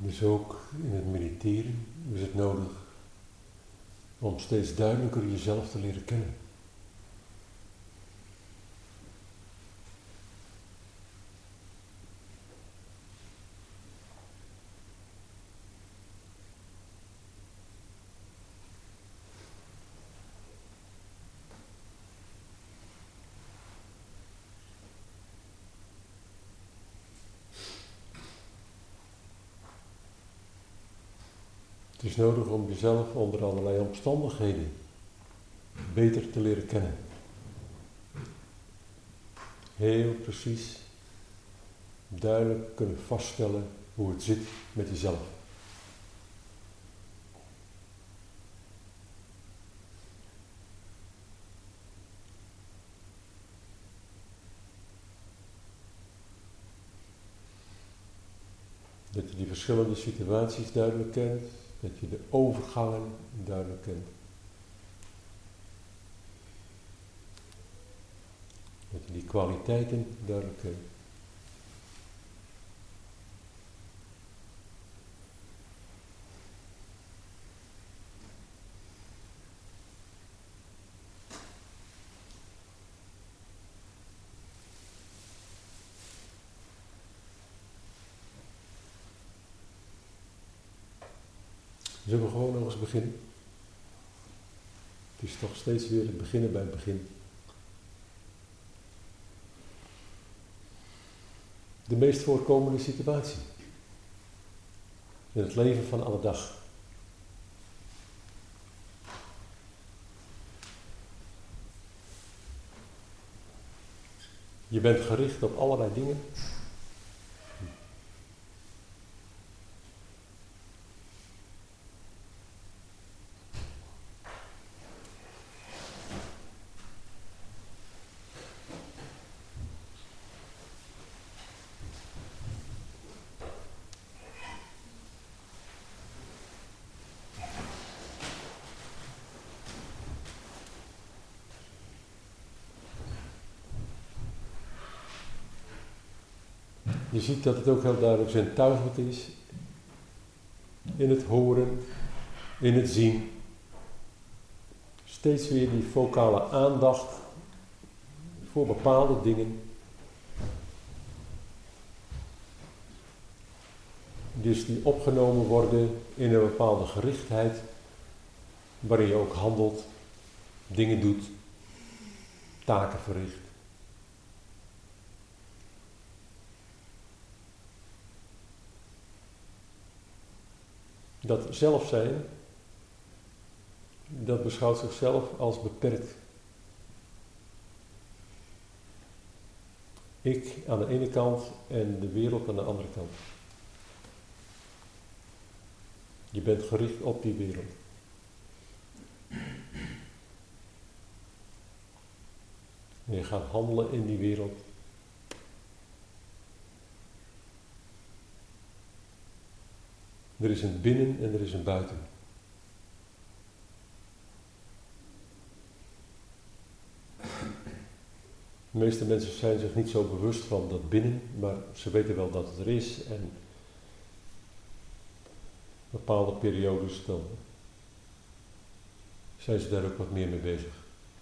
Dus ook in het mediteren is het nodig om steeds duidelijker jezelf te leren kennen. Het is nodig om jezelf onder allerlei omstandigheden beter te leren kennen. Heel precies, duidelijk kunnen vaststellen hoe het zit met jezelf. Dat je die verschillende situaties duidelijk kent. Dat je de overgangen duidelijk kent. Dat je die kwaliteiten duidelijk kent. Zullen we gewoon nog eens beginnen? Het is toch steeds weer het beginnen bij het begin. De meest voorkomende situatie in het leven van alle dag. Je bent gericht op allerlei dingen. Je ziet dat het ook heel duidelijk zintuigelijk is in het horen, in het zien. Steeds weer die focale aandacht voor bepaalde dingen. Dus die opgenomen worden in een bepaalde gerichtheid, waarin je ook handelt, dingen doet, taken verricht. Dat zelfzijn, dat beschouwt zichzelf als beperkt. Ik aan de ene kant en de wereld aan de andere kant. Je bent gericht op die wereld. En je gaat handelen in die wereld. Er is een binnen en er is een buiten. De meeste mensen zijn zich niet zo bewust van dat binnen, maar ze weten wel dat het er is en bepaalde periodes dan zijn ze daar ook wat meer mee bezig.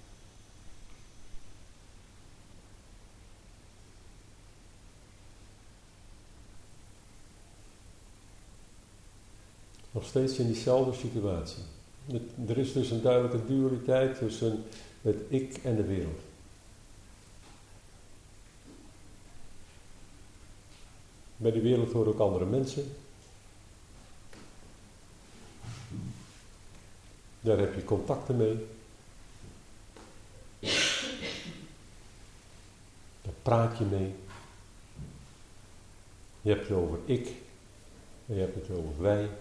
Nog steeds in diezelfde situatie. Er is dus een duidelijke dualiteit tussen het ik en de wereld. Bij de wereld horen ook andere mensen. Daar heb je contacten mee. Daar praat je mee. Je hebt het over ik. En je hebt het over wij.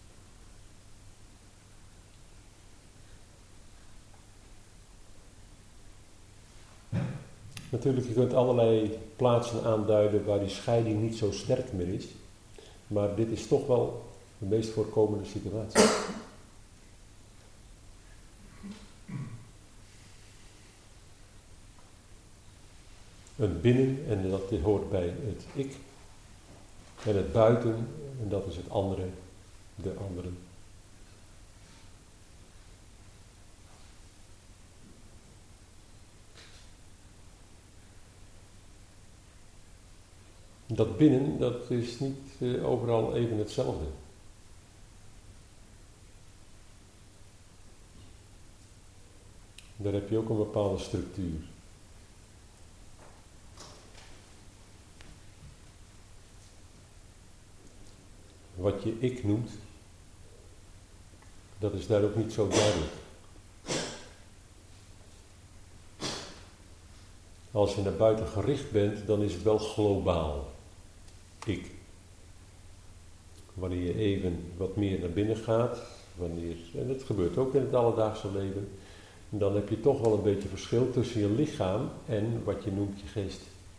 Natuurlijk, je kunt allerlei plaatsen aanduiden waar die scheiding niet zo sterk meer is. Maar dit is toch wel de meest voorkomende situatie. Een binnen, en dat hoort bij het ik. En het buiten, en dat is het andere, de anderen. Dat binnen, dat is niet overal even hetzelfde. Daar heb je ook een bepaalde structuur. Wat je ik noemt, dat is daar ook niet zo duidelijk. Als je naar buiten gericht bent, dan is het wel globaal. Ik. Wanneer je even wat meer naar binnen gaat, en dat gebeurt ook in het alledaagse leven, dan heb je toch wel een beetje verschil tussen je lichaam en wat je noemt je geest.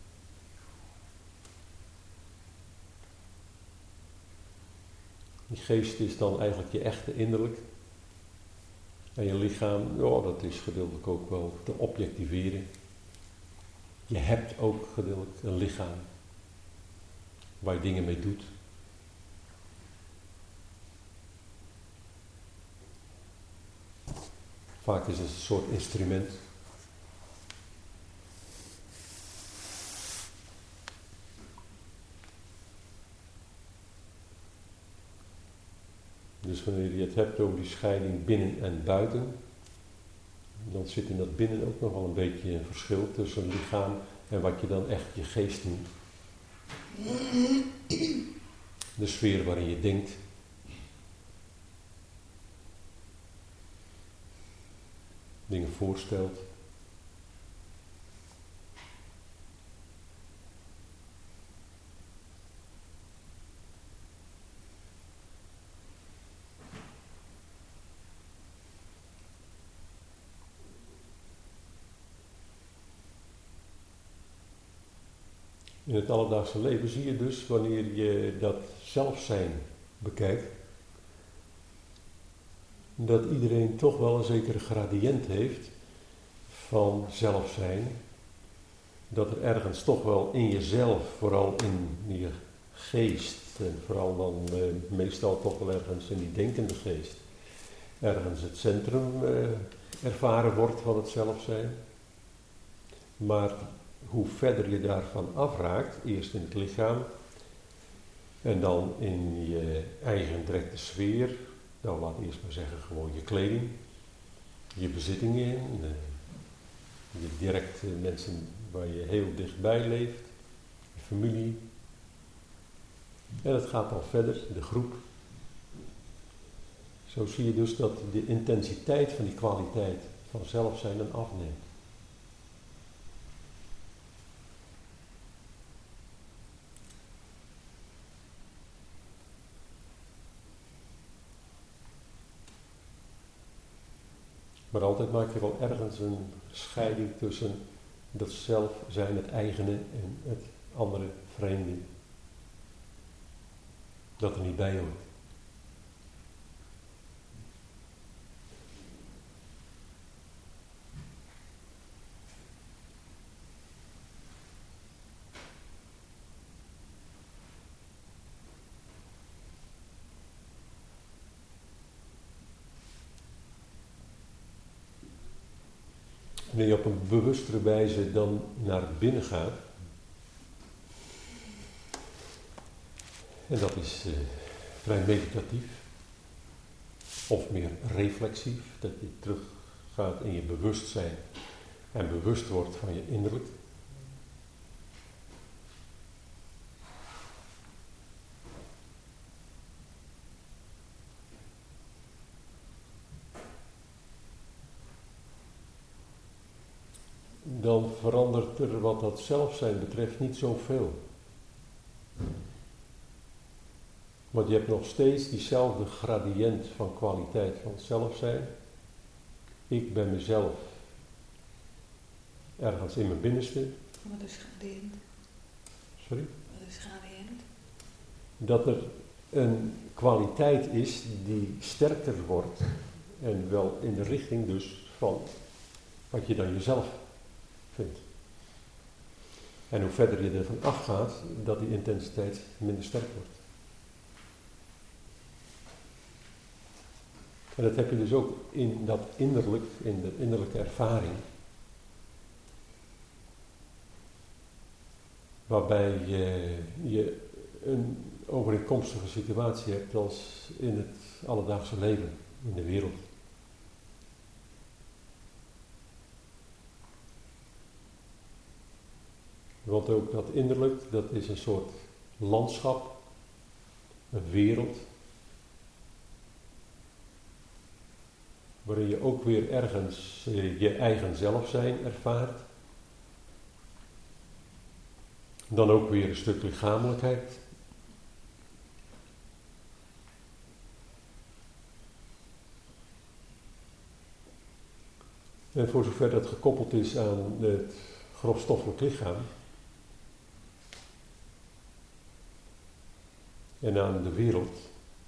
Die geest is dan eigenlijk je echte innerlijk. En je lichaam, dat is gedeeltelijk ook wel te objectiveren. Je hebt ook gedeeltelijk een lichaam waar je dingen mee doet. Vaak is het een soort instrument. Dus wanneer je het hebt over die scheiding binnen en buiten, dan zit in dat binnen ook nog wel een beetje een verschil tussen een lichaam en wat je dan echt je geest noemt. De sfeer waarin je denkt. Dingen voorstelt. In het alledaagse leven zie je dus, wanneer je dat zelfzijn bekijkt, dat iedereen toch wel een zekere gradient heeft van zelfzijn. Dat er ergens toch wel in jezelf, vooral in je geest, en vooral dan meestal toch wel ergens in die denkende geest, ergens het centrum ervaren wordt van het zelfzijn. Maar hoe verder je daarvan afraakt, eerst in het lichaam en dan in je eigen directe sfeer, nou laat eerst maar zeggen gewoon je kleding, je bezittingen, je directe mensen waar je heel dichtbij leeft, je familie. En het gaat dan verder, de groep. Zo zie je dus dat de intensiteit van die kwaliteit van zelfzijn dan afneemt. Maar altijd maak je wel ergens een scheiding tussen dat zelf zijn, het eigene, en het andere, vreemde. Dat er niet bij hoort. Wanneer je op een bewustere wijze dan naar binnen gaat, en dat is vrij meditatief, of meer reflexief, dat je teruggaat in je bewustzijn en bewust wordt van je innerlijk. Dan verandert er wat dat zelfzijn betreft niet zoveel. Want je hebt nog steeds diezelfde gradient van kwaliteit van het zelfzijn. Ik ben mezelf ergens in mijn binnenste. Wat is gradient? Sorry? Wat is gradient? Dat er een kwaliteit is die sterker wordt. En wel in de richting dus van wat je dan jezelf vindt. En hoe verder je ervan afgaat, dat die intensiteit minder sterk wordt. En dat heb je dus ook in dat innerlijk, in de innerlijke ervaring. Waarbij je een overeenkomstige situatie hebt als in het alledaagse leven, in de wereld. Want ook dat innerlijk, dat is een soort landschap, een wereld, waarin je ook weer ergens je eigen zelf zijn ervaart. Dan ook weer een stuk lichamelijkheid. En voor zover dat gekoppeld is aan het grofstoffelijk lichaam en aan de wereld,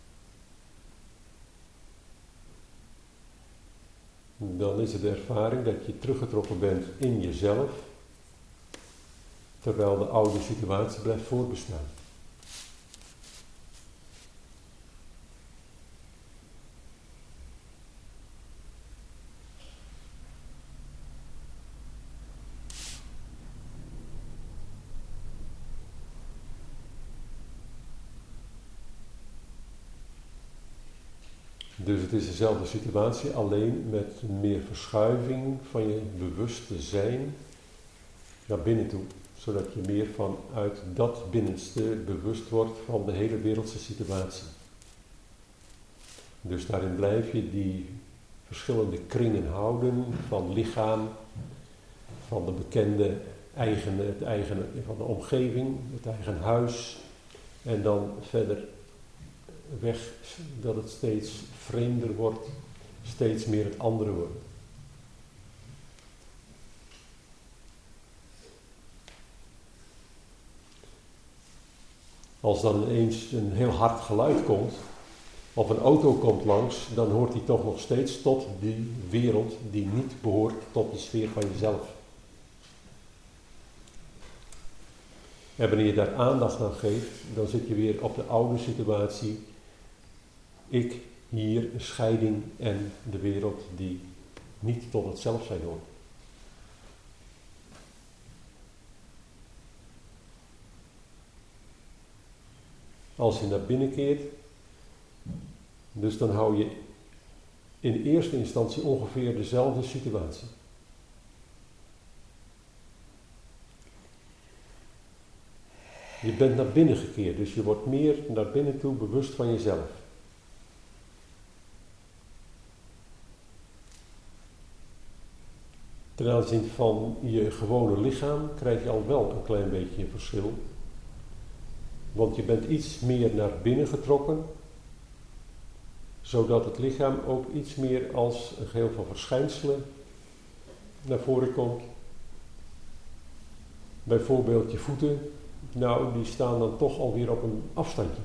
dan is het de ervaring dat je teruggetrokken bent in jezelf, terwijl de oude situatie blijft voortbestaan. Dus het is dezelfde situatie, alleen met meer verschuiving van je bewuste zijn naar binnen toe. Zodat je meer vanuit dat binnenste bewust wordt van de hele wereldse situatie. Dus daarin blijf je die verschillende kringen houden van lichaam, van de bekende het eigene van de omgeving, het eigen huis. En dan verder weg dat het steeds vreemder wordt, steeds meer het andere wordt. Als dan ineens een heel hard geluid komt, of een auto komt langs, dan hoort die toch nog steeds tot die wereld die niet behoort tot de sfeer van jezelf. En wanneer je daar aandacht aan geeft, dan zit je weer op de oude situatie. Ik, hier, een scheiding en de wereld die niet tot het zelfzijn hoort. Als je naar binnen keert, dus dan hou je in eerste instantie ongeveer dezelfde situatie. Je bent naar binnen gekeerd, dus je wordt meer naar binnen toe bewust van jezelf. Ten aanzien van je gewone lichaam krijg je al wel een klein beetje een verschil. Want je bent iets meer naar binnen getrokken, zodat het lichaam ook iets meer als een geheel van verschijnselen naar voren komt. Bijvoorbeeld je voeten, nou die staan dan toch alweer op een afstandje.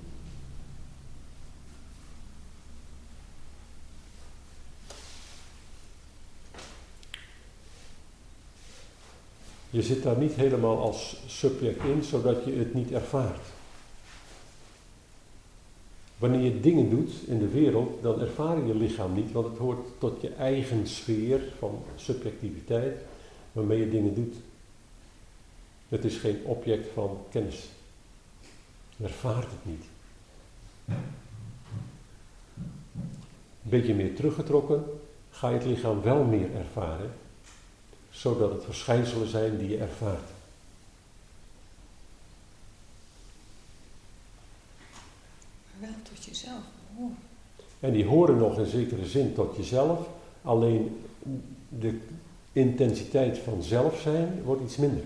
Je zit daar niet helemaal als subject in, zodat je het niet ervaart. Wanneer je dingen doet in de wereld, dan ervaar je je lichaam niet, want het hoort tot je eigen sfeer van subjectiviteit waarmee je dingen doet. Het is geen object van kennis. Je ervaart het niet. Een beetje meer teruggetrokken, ga je het lichaam wel meer ervaren, zodat het verschijnselen zijn die je ervaart. Maar wel tot jezelf behoren. En die horen nog in zekere zin tot jezelf, alleen de intensiteit van zelf zijn wordt iets minder.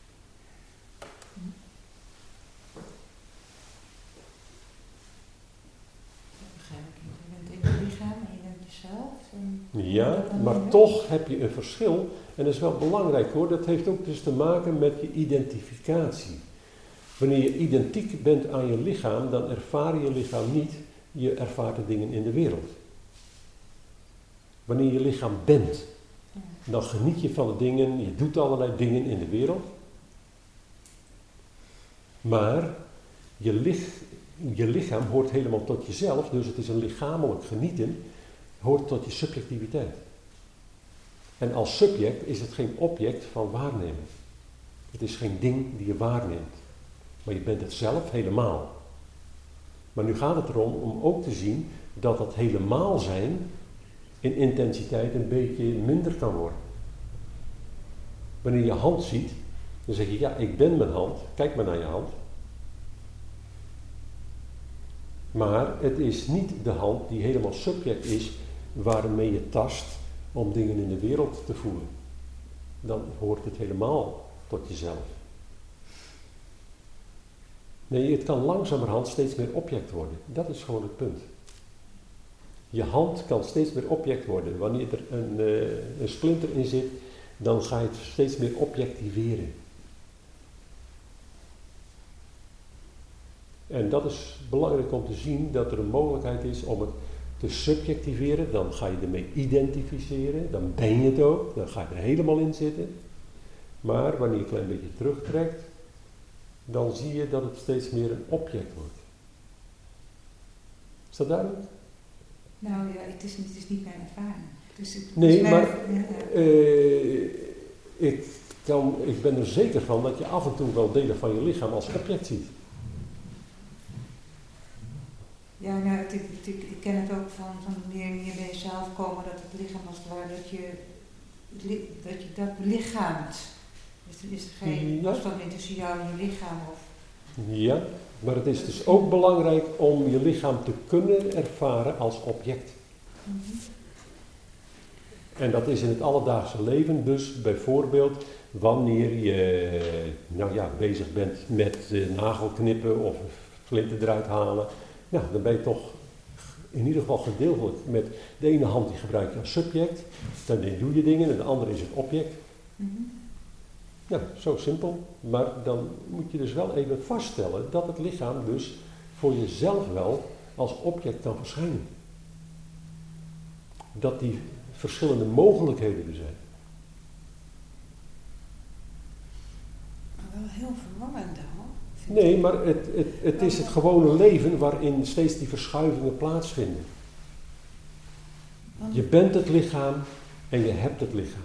Je bent in je lichaam en je bent jezelf. Ja, maar toch heb je een verschil. En dat is wel belangrijk hoor. Dat heeft ook dus te maken met je identificatie. Wanneer je identiek bent aan je lichaam, dan ervaar je lichaam niet. Je ervaart de dingen in de wereld. Wanneer je lichaam bent, dan geniet je van de dingen. Je doet allerlei dingen in de wereld. Maar je lichaam hoort helemaal tot jezelf, dus het is een lichamelijk genieten, hoort tot je subjectiviteit. En als subject is het geen object van waarnemen. Het is geen ding die je waarneemt. Maar je bent het zelf helemaal. Maar nu gaat het erom om ook te zien dat dat helemaal zijn in intensiteit een beetje minder kan worden. Wanneer je hand ziet, dan zeg je, ja, ik ben mijn hand, kijk maar naar je hand. Maar het is niet de hand die helemaal subject is, waarmee je tast om dingen in de wereld te voelen. Dan hoort het helemaal tot jezelf. Nee, het kan langzamerhand steeds meer object worden. Dat is gewoon het punt. Je hand kan steeds meer object worden. Wanneer er een splinter in zit, dan ga je het steeds meer objectiveren. En dat is belangrijk om te zien, dat er een mogelijkheid is om het te subjectiveren. Dan ga je ermee identificeren, dan ben je het ook, dan ga je er helemaal in zitten. Maar wanneer je een klein beetje terugtrekt, dan zie je dat het steeds meer een object wordt. Is dat duidelijk? Nou ja, het is niet mijn ervaring. Dus nee, maar ik ben er zeker van dat je af en toe wel delen van je lichaam als object ziet. Ja, nou, ik ken het ook van wanneer je bij jezelf komen, dat het lichaam als het ware, dat je dat belichaamt. Dus er is geen afstand tussen jou en je lichaam. Ja, maar het is dus ook belangrijk om je lichaam te kunnen ervaren als object. Mm-hmm. En dat is in het alledaagse leven dus bijvoorbeeld wanneer je bezig bent met nagelknippen of flinten eruit halen. Ja, dan ben je toch in ieder geval gedeeltelijk met de ene hand die gebruik je als subject, dan doe je dingen en de andere is het object. Mm-hmm. Ja, zo simpel. Maar dan moet je dus wel even vaststellen dat het lichaam dus voor jezelf wel als object kan verschijnen. Dat die verschillende mogelijkheden er zijn. Maar wel heel verwarrend hoor. Nee, maar het is het gewone leven waarin steeds die verschuivingen plaatsvinden. Je bent het lichaam en je hebt het lichaam.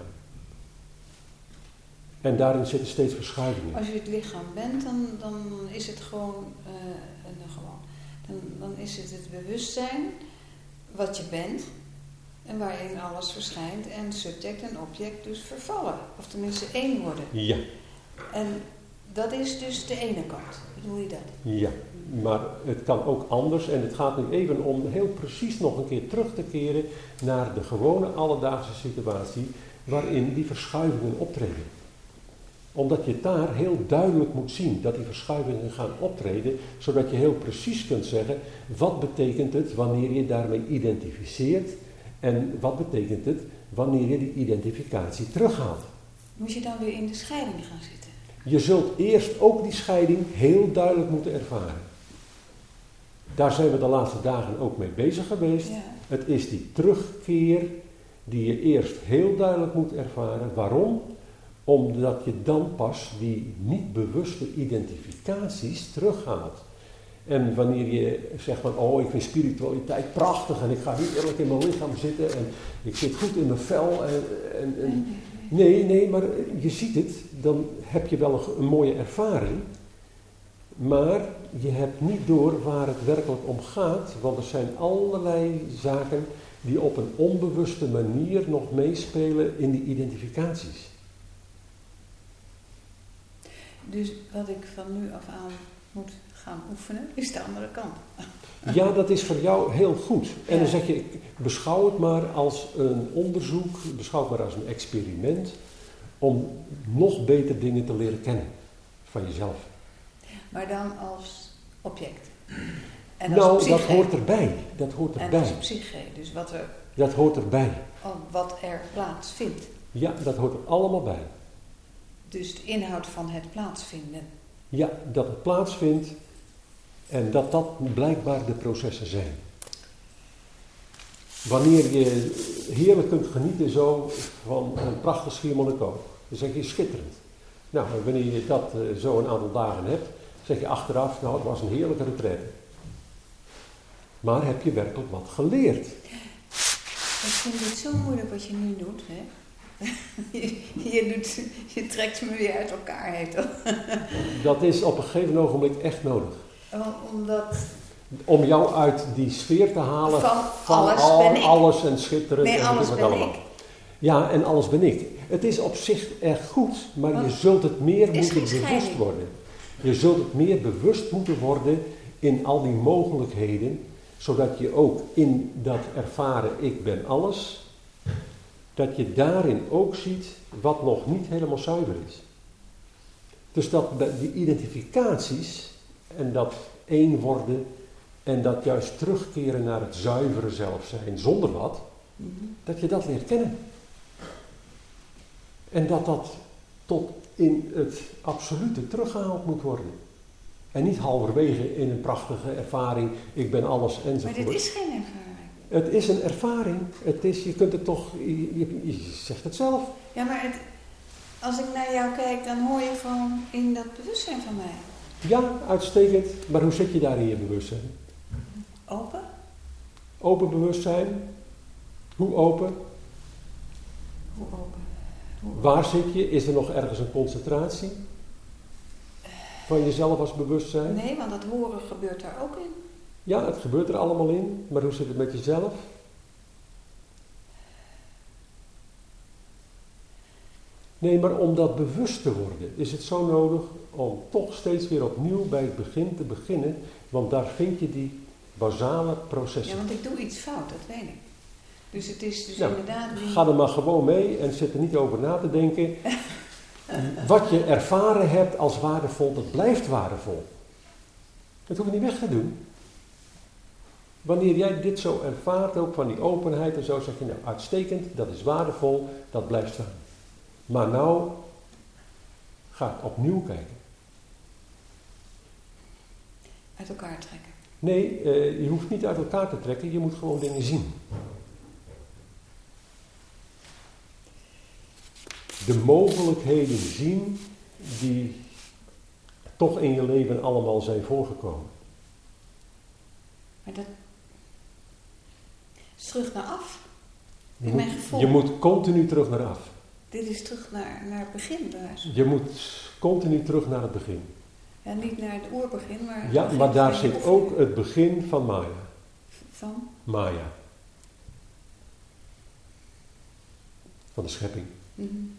En daarin zitten steeds verschuivingen. Als je het lichaam bent, dan is het gewoon, dan is het bewustzijn wat je bent en waarin alles verschijnt en subject en object dus vervallen. Of tenminste één worden. Ja. En dat is dus de ene kant. Bedoel je dat? Ja, maar het kan ook anders en het gaat nu even om heel precies nog een keer terug te keren naar de gewone alledaagse situatie waarin die verschuivingen optreden. Omdat je het daar heel duidelijk moet zien dat die verschuivingen gaan optreden, zodat je heel precies kunt zeggen, wat betekent het wanneer je daarmee identificeert en wat betekent het wanneer je die identificatie terughaalt. Moet je dan weer in de scheiding gaan zitten? Je zult eerst ook die scheiding heel duidelijk moeten ervaren. Daar zijn we de laatste dagen ook mee bezig geweest. Ja. Het is die terugkeer die je eerst heel duidelijk moet ervaren. Waarom? Omdat je dan pas die niet bewuste identificaties terughaalt. En wanneer je zegt van, ik vind spiritualiteit prachtig en ik ga niet eerlijk in mijn lichaam zitten en ik zit goed in mijn vel. Nee, maar je ziet het, dan heb je wel een mooie ervaring. Maar je hebt niet door waar het werkelijk om gaat, want er zijn allerlei zaken die op een onbewuste manier nog meespelen in die identificaties. Dus wat ik van nu af aan moet gaan oefenen, is de andere kant. Ja, dat is voor jou heel goed. En Ja. dan zeg je, beschouw het maar als een onderzoek, beschouw het maar als een experiment, om nog beter dingen te leren kennen van jezelf. Maar dan als object. En Nou, als dat psyche. hoort erbij. Dat hoort En erbij. als psyche, dus Dat hoort erbij. wat er plaatsvindt. Ja, dat hoort er allemaal bij. Dus de inhoud van het plaatsvinden. Ja, dat het plaatsvindt en dat blijkbaar de processen zijn. Wanneer je heerlijk kunt genieten zo van een prachtig Schiermonnikoog, dan zeg je schitterend. Nou, wanneer je dat zo een aantal dagen hebt, Zeg je achteraf, nou het was een heerlijke retraite. Maar heb je werkelijk wat geleerd? Ik vind het zo moeilijk wat je nu doet, hè? Je trekt me weer uit elkaar, heet dat. Dat is op een gegeven ogenblik echt nodig. Omdat... Om jou uit die sfeer te halen van alles ben ik. Alles en schitterend. Nee, en alles wat ben allemaal. ik. Ja, en alles ben ik. Het is op zich erg goed, maar je zult het meer moeten bewust worden. Je zult het meer bewust moeten worden in al die mogelijkheden, zodat je ook in dat ervaren ik ben alles, dat je daarin ook ziet wat nog niet helemaal zuiver is. Dus dat die identificaties en dat één worden en dat juist terugkeren naar het zuivere zelf zijn zonder wat, dat je dat leert kennen. En dat dat tot in het absolute teruggehaald moet worden. En niet halverwege in een prachtige ervaring, ik ben alles enzovoort. Maar dit is geen ervaring. Het is een ervaring. Het is, je kunt het toch, je zegt het zelf. Ja, maar als ik naar jou kijk, dan hoor je gewoon in dat bewustzijn van mij. Ja, uitstekend. Maar hoe zit je daar in je bewustzijn? Open? Open bewustzijn. Hoe open? Hoe open? Waar zit je? Is er nog ergens een concentratie? Van jezelf als bewustzijn? Nee, want dat horen gebeurt daar ook in. Ja, het gebeurt er allemaal in. Maar hoe zit het met jezelf? Nee, maar om dat bewust te worden is het zo nodig om toch steeds weer opnieuw bij het begin te beginnen. Want daar vind je die basale processen. Ja, want ik doe iets fout, dat weet ik. Dus het is dus Nou, inderdaad... Ga er maar gewoon mee en zit er niet over na te denken. Wat je ervaren hebt als waardevol, dat blijft waardevol. Dat hoef je niet weg te doen. Wanneer jij dit zo ervaart, ook van die openheid en zo, zeg je nou uitstekend, dat is waardevol, dat blijft staan. Maar nou ga ik opnieuw kijken. Uit elkaar trekken. Nee, je hoeft niet uit elkaar te trekken, je moet gewoon dingen zien. De mogelijkheden zien die toch in je leven allemaal zijn voorgekomen. Maar dat is terug naar af. In mijn gevoel. Je moet continu terug naar af. Dit is terug naar het begin. Daar. Je moet continu terug naar het begin. Ja, niet naar het oerbegin, maar... Ja, maar daar zit ook het begin van Maya. Van? Maya. Van de schepping. Mm-hmm.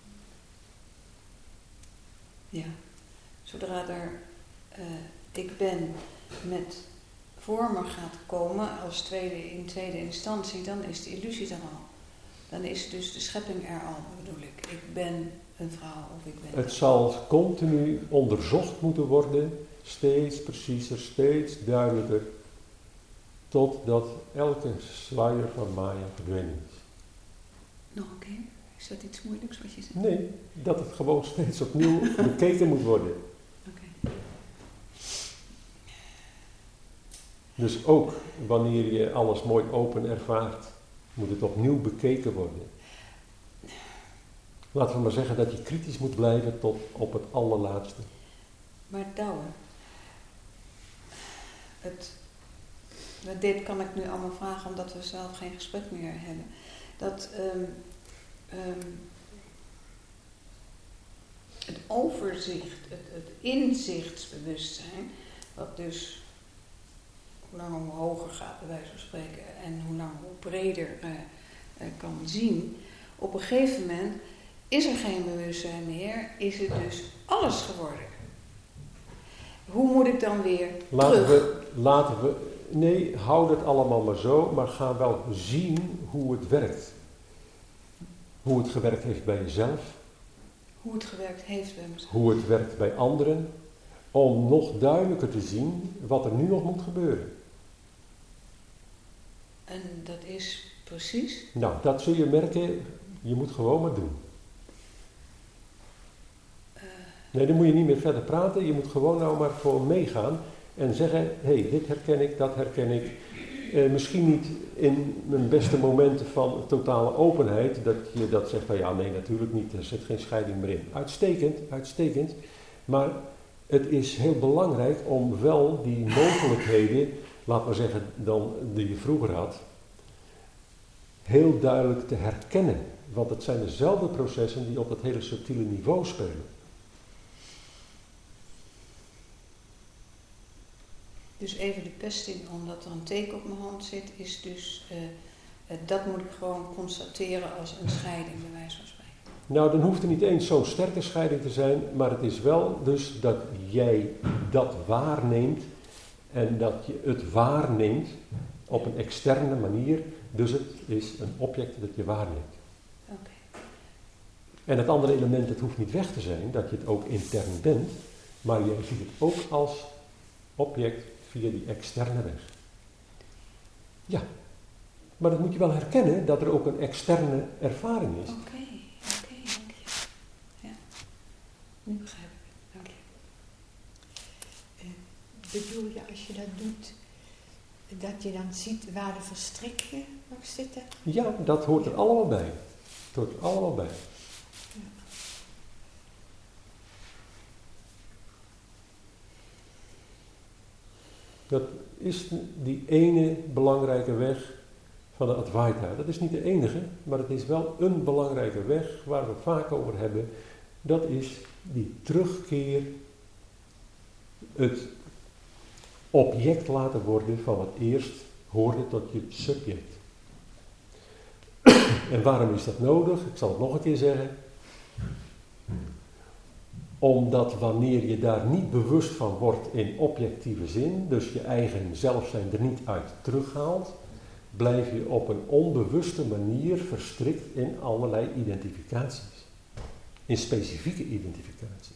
Ja. Zodra er ik ben met vormen gaat komen als in tweede instantie, dan is de illusie er al. Dan is dus de schepping er al, bedoel ik. Ik ben een vrouw of ik ben... Het zal continu onderzocht moeten worden, steeds preciezer, steeds duidelijker, totdat elke sluier van Maya verdwenen is. Nog een keer? Is dat iets moeilijks wat je zegt? Nee, dat het gewoon steeds opnieuw bekeken moet worden. Oké. Dus ook wanneer je alles mooi open ervaart, moet het opnieuw bekeken worden. Laten we maar zeggen dat je kritisch moet blijven tot op het allerlaatste. Maar Douwe, dit kan ik nu allemaal vragen omdat we zelf geen gesprek meer hebben. Dat het overzicht, het inzichtsbewustzijn, wat dus hoe langer hoe hoger gaat bij wijze van spreken en hoe langer hoe breder kan zien, op een gegeven moment is er geen bewustzijn meer, is het dus alles geworden. Hoe moet ik dan weer Laten we, nee, houd het allemaal maar zo, maar ga wel zien hoe het werkt. Hoe het gewerkt heeft bij jezelf. Hoe het gewerkt heeft bij mezelf. Hoe het werkt bij anderen. Om nog duidelijker te zien wat er nu nog moet gebeuren. En dat is precies? Nou, dat zul je merken, je moet gewoon maar doen. Nee, dan moet je niet meer verder praten, je moet gewoon nou maar gewoon meegaan en zeggen, hé, dit herken ik, dat herken ik. Misschien niet in mijn beste momenten van totale openheid, dat je dat zegt van ja, nee, natuurlijk niet, er zit geen scheiding meer in. Uitstekend, uitstekend, maar het is heel belangrijk om wel die mogelijkheden, laat maar zeggen, dan die je vroeger had, heel duidelijk te herkennen. Want het zijn dezelfde processen die op dat hele subtiele niveau spelen. Dus even de pest in, omdat er een teken op mijn hand zit, is dus, dat moet ik gewoon constateren als een scheiding, bij wijze van spreken. Nou, dan hoeft er niet eens zo'n sterke scheiding te zijn, maar het is wel dus dat jij dat waarneemt en dat je het waarneemt op een externe manier. Dus het is een object dat je waarneemt. Okay. En het andere element, het hoeft niet weg te zijn, dat je het ook intern bent, maar je ziet het ook als object via die externe weg. Ja, maar dat moet je wel herkennen, dat er ook een externe ervaring is. Oké, dank je. Ja, nu begrijp ik het, dank je. Bedoel je als je dat doet, dat je dan ziet waar de verstrikkingen nog zitten? Ja, dat hoort er allemaal bij. Het hoort er allemaal bij. Ja. Dat is die ene belangrijke weg van de Advaita. Dat is niet de enige, maar het is wel een belangrijke weg waar we vaak over hebben. Dat is die terugkeer, het object laten worden van wat eerst hoorde tot je subject. En waarom is dat nodig? Ik zal het nog een keer zeggen. Omdat wanneer je daar niet bewust van wordt in objectieve zin, dus je eigen zelfzijn er niet uit terughaalt, blijf je op een onbewuste manier verstrikt in allerlei identificaties. In specifieke identificaties.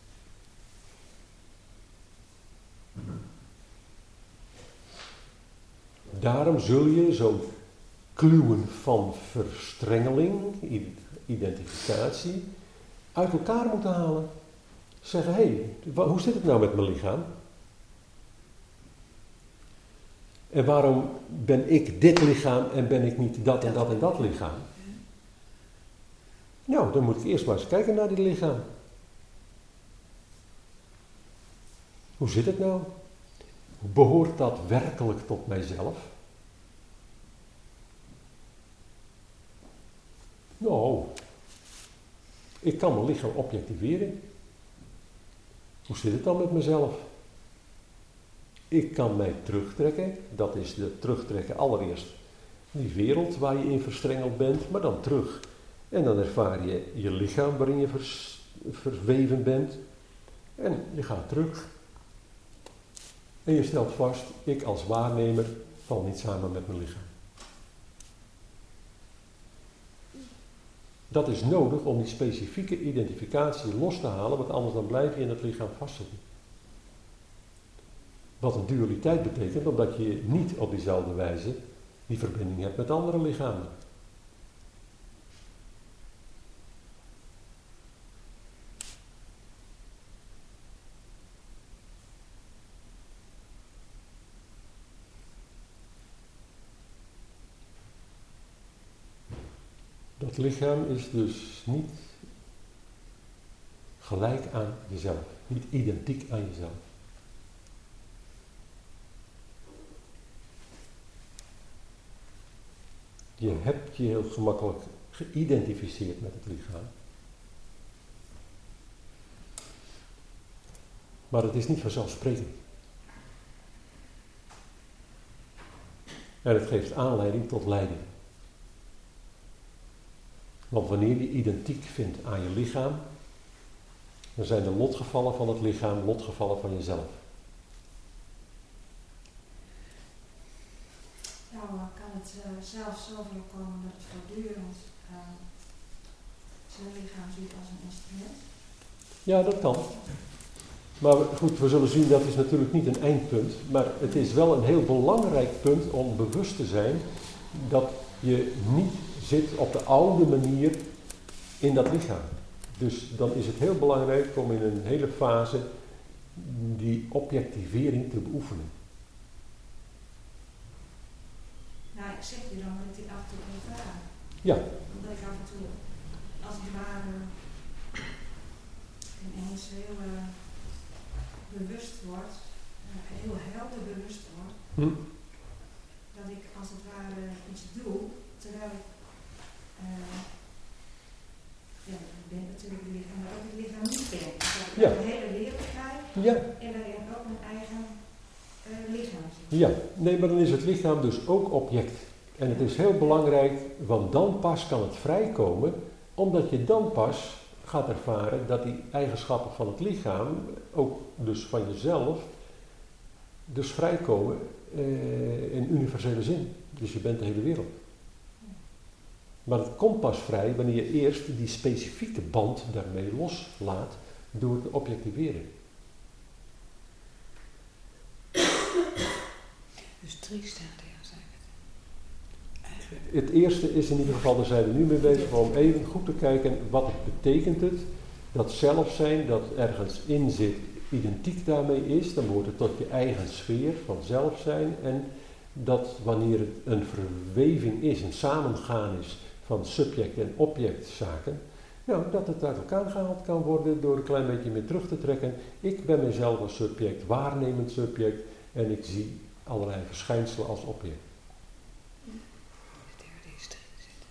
Daarom zul je zo'n kluwen van verstrengeling, identificatie, uit elkaar moeten halen. Zeggen, hé, hoe zit het nou met mijn lichaam? En waarom ben ik dit lichaam en ben ik niet dat en dat en dat lichaam? Nou, dan moet ik eerst maar eens kijken naar die lichaam. Hoe zit het nou? Behoort dat werkelijk tot mijzelf? Nou, ik kan mijn lichaam objectiveren. Hoe zit het dan met mezelf? Ik kan mij terugtrekken, dat is de terugtrekken allereerst die wereld waar je in verstrengeld bent, maar dan terug. En dan ervaar je je lichaam waarin je verweven bent en je gaat terug. En je stelt vast, ik als waarnemer val niet samen met mijn lichaam. Dat is nodig om die specifieke identificatie los te halen, want anders dan blijf je in het lichaam vastzitten. Wat een dualiteit betekent, omdat je niet op diezelfde wijze die verbinding hebt met andere lichamen. Dat lichaam is dus niet gelijk aan jezelf, niet identiek aan jezelf. Je hebt je heel gemakkelijk geïdentificeerd met het lichaam. Maar het is niet vanzelfsprekend. En het geeft aanleiding tot lijden. Want wanneer je identiek vindt aan je lichaam, dan zijn de lotgevallen van het lichaam lotgevallen van jezelf. Nou, kan het zelfs zo voorkomen dat het voortdurend zijn lichaam ziet als een instrument? Ja, dat kan. Maar goed, we zullen zien, dat is natuurlijk niet een eindpunt, maar het is wel een heel belangrijk punt om bewust te zijn dat je niet zit op de oude manier in dat lichaam. Dus dan is het heel belangrijk om in een hele fase die objectivering te beoefenen. Nou, ik zeg je dan dat ik die af en toe ervaar. Ja. Omdat ik af en toe, als het ware, ineens heel bewust word, heel helder bewust word, dat ik als het ware iets doe, terwijl ik, ik ben natuurlijk het lichaam, maar ook het lichaam niet ben. Dus dat ik de hele wereld kijk en daarin ook mijn eigen lichaam zie. Ja, nee, maar dan is het lichaam dus ook object. En het is heel belangrijk, want dan pas kan het vrijkomen, omdat je dan pas gaat ervaren dat die eigenschappen van het lichaam, ook dus van jezelf, dus vrijkomen in universele zin. Dus je bent de hele wereld. Maar het komt pas vrij wanneer je eerst die specifieke band daarmee loslaat door te objectiveren. Dus 3 stadia zijn het. Het eerste is in ieder geval, daar zijn we nu mee bezig, om even goed te kijken wat betekent het. Dat zelfzijn, dat ergens in zit, identiek daarmee is, dan behoort het tot je eigen sfeer van zelfzijn. En dat wanneer het een verweving is, een samengaan is van subject en objectzaken, nou, dat het uit elkaar gehaald kan worden door een klein beetje meer terug te trekken. Ik ben mezelf als subject, waarnemend subject, en ik zie allerlei verschijnselen als object. De derde is erin zitten.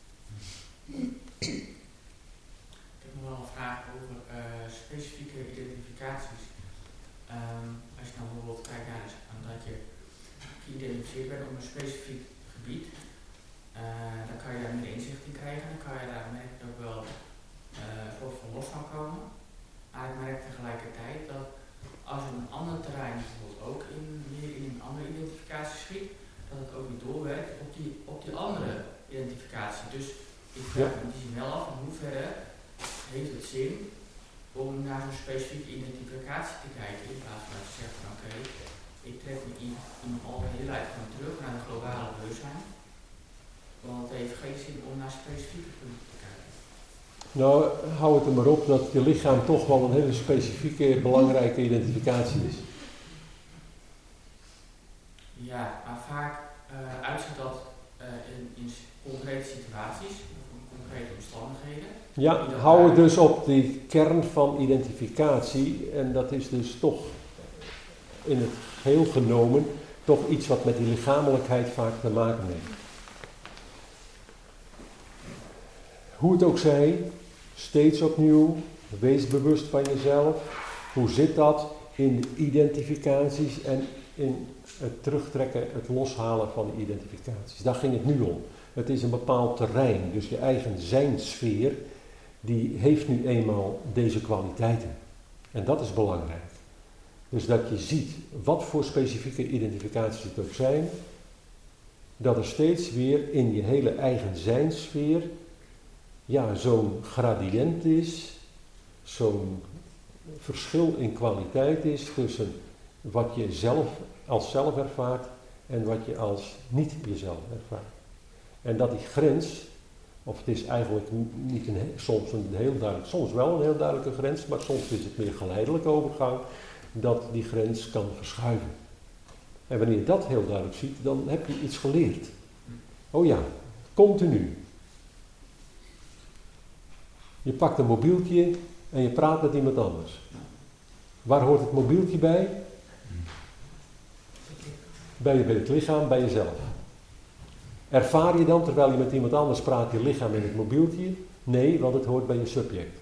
Ik heb nog wel een vraag over specifieke identificaties. Als je nou bijvoorbeeld kijkt naar dat je geïdentificeerd bent op een specifiek gebied, dan kan je daar meer inzicht in krijgen. Dan kan je daar merk ook wel een soort van los van komen. Maar ik merk tegelijkertijd dat als een ander terrein bijvoorbeeld ook meer in een andere identificatie schiet, dat het ook niet doorwerkt op die andere identificatie. Dus ik vraag me die wel af in hoeverre heeft het zin om naar zo'n specifieke identificatie te kijken in plaats van dat je zegt van oké, ik trek me in mijn algeheelheid gewoon terug naar het globale bewustzijn. Want het heeft geen zin om naar specifieke punten te kijken. Nou, hou het er maar op dat je lichaam toch wel een hele specifieke, belangrijke identificatie is. Ja, maar vaak uitziet dat in concrete situaties, of in concrete omstandigheden. Ja, hou het dus op die kern van identificatie. En dat is dus toch in het geheel genomen toch iets wat met die lichamelijkheid vaak te maken heeft. Hoe het ook zij, steeds opnieuw, wees bewust van jezelf. Hoe zit dat in de identificaties en in het terugtrekken, het loshalen van de identificaties. Daar ging het nu om. Het is een bepaald terrein, dus je eigen zijnsfeer, die heeft nu eenmaal deze kwaliteiten. En dat is belangrijk. Dus dat je ziet wat voor specifieke identificaties het ook zijn, dat er steeds weer in je hele eigen zijnsfeer zo'n gradient is, zo'n verschil in kwaliteit is tussen wat je zelf als zelf ervaart en wat je als niet jezelf ervaart. En dat die grens, of het is eigenlijk niet soms wel een heel duidelijke grens, maar soms is het meer geleidelijke overgang, dat die grens kan verschuiven. En wanneer je dat heel duidelijk ziet, dan heb je iets geleerd. Oh ja, continu. Je pakt een mobieltje en je praat met iemand anders. Waar hoort het mobieltje bij? Bij het lichaam, bij jezelf. Ervaar je dan, terwijl je met iemand anders praat, je lichaam in het mobieltje? Nee, want het hoort bij je subject.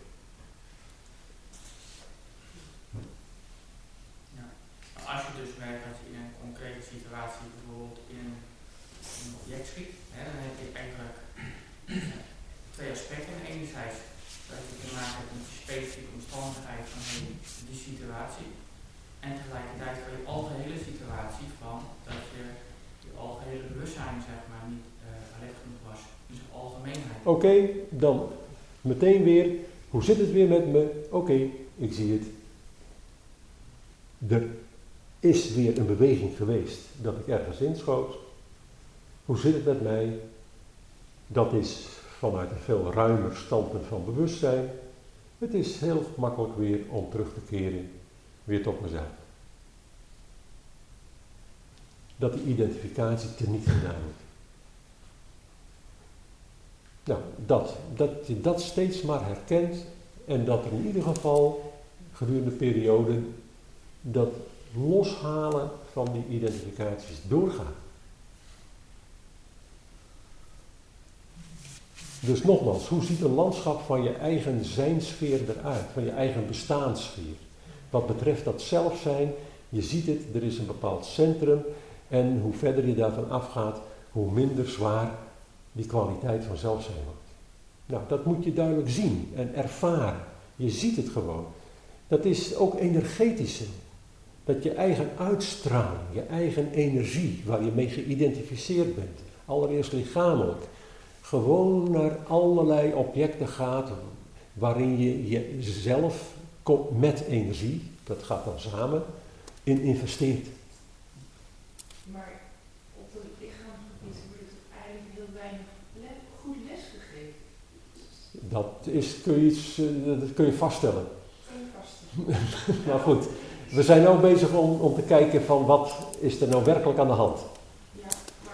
Ja. Als je dus merkt dat je in een concrete situatie bijvoorbeeld in een object schiet, dan heb je eigenlijk 2 aspecten. Enerzijds dat je te maken hebt met de specifieke omstandigheid van die situatie. En tegelijkertijd van je algehele situatie van dat je algehele bewustzijn zeg maar niet alert genoeg was in zijn algemeenheid. Oké, dan meteen weer, hoe zit het weer met me? Oké, ik zie het. Er is weer een beweging geweest dat ik ergens inschoot. Hoe zit het met mij? Dat is vanuit een veel ruimer standpunt van bewustzijn. Het is heel makkelijk weer om terug te keren, weer tot mezelf. Dat die identificatie teniet gedaan wordt. Nou, dat je dat steeds maar herkent en dat er in ieder geval gedurende de periode dat loshalen van die identificaties doorgaan. Dus nogmaals, hoe ziet een landschap van je eigen zijnsfeer eruit, van je eigen bestaansfeer? Wat betreft dat zelfzijn, je ziet het, er is een bepaald centrum en hoe verder je daarvan afgaat, hoe minder zwaar die kwaliteit van zelfzijn wordt. Nou, dat moet je duidelijk zien en ervaren. Je ziet het gewoon. Dat is ook energetische. Dat je eigen uitstraling, je eigen energie, waar je mee geïdentificeerd bent, allereerst lichamelijk, gewoon naar allerlei objecten gaat waarin je jezelf met energie, dat gaat dan samen, in investeert. Maar op het lichaamsgebied wordt het eigenlijk heel weinig goed lesgegeven. Dat kun je vaststellen. Kan je vaststellen. Nou goed, we zijn ook bezig om te kijken van wat is er nou werkelijk aan de hand. Ja, maar